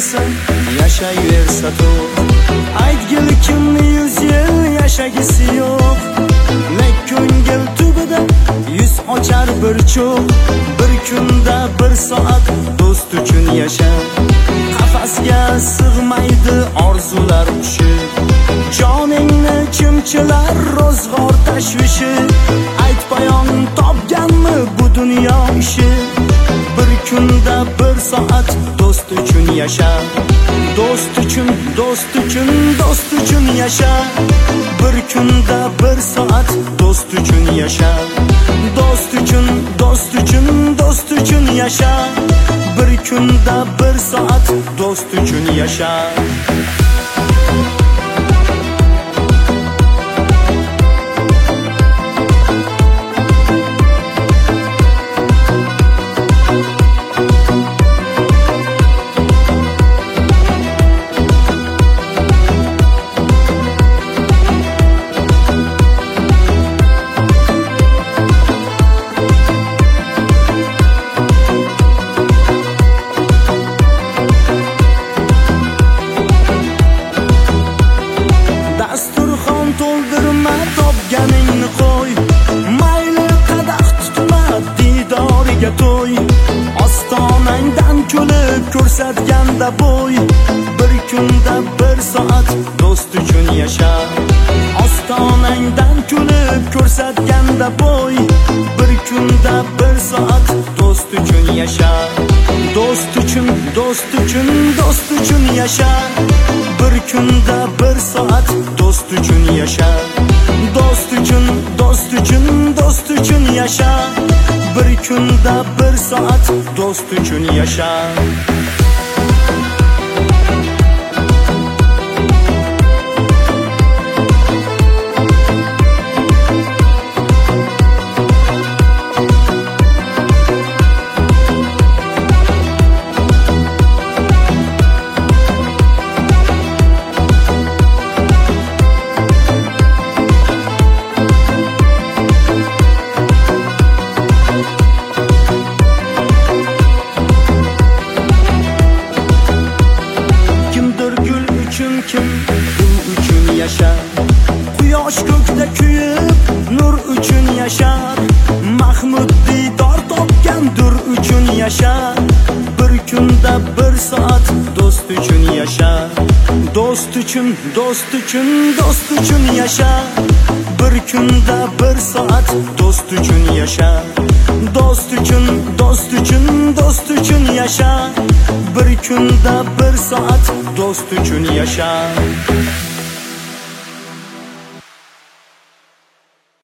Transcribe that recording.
bersa, yashayversa to'q. Aytgili kimni 100 yil yashagisi yo'q. Nek ko'ngil tubida yuz ochar bir cho'q. Bir kunda bir soat do'st uchun yasha. Qafasga sig'maydi orzular qushi. Joningni chimchilar ro'zg'or tashvishi. Aytpayon topganmi bu dunyo ishi. Bir kunda bir soat do'st uchun yasha. Do'st uchun, do'st uchun, do'st uchun yasha. Bir kunda bir soat do'st uchun yasha. Do'st uchun, do'st uchun, do'st uchun yasha. Bir kunda bir soat do'st uchun yasha. To'ldirma topganingni qo'y. Mayli qadah tutma didoriga to'y. Ostonangdan kulib ko'rsatganda bo'y. Bir kunda bir soat do'st uchun yasha. Ostonangdan kulib ko'rsatganda bo'y. Bir kunda bir soat do'st uchun yasha. Do'st uchun, do'st uchun, do'st uchun yasha. Bir kunda bir soat do'st uchun yasha. Do'st uchun, do'st uchun, do'st uchun yasha. Bir kunda bir soat do'st uchun yasha. Kim bu uchun yashar. Quyosh ko'kda kuyib nur uchun yashar. Mahmud didor topgan dur uchun yashar. Bir kunda bir soat do'st uchun yashar. Do'st uchun, do'st uchun, do'st uchun yashar. Bir kunda bir soat do'st uchun yashar. Do'st uchun, do'st uchun, do'st uchun yashar. Bir kunda bir soat do'st uchun yashar.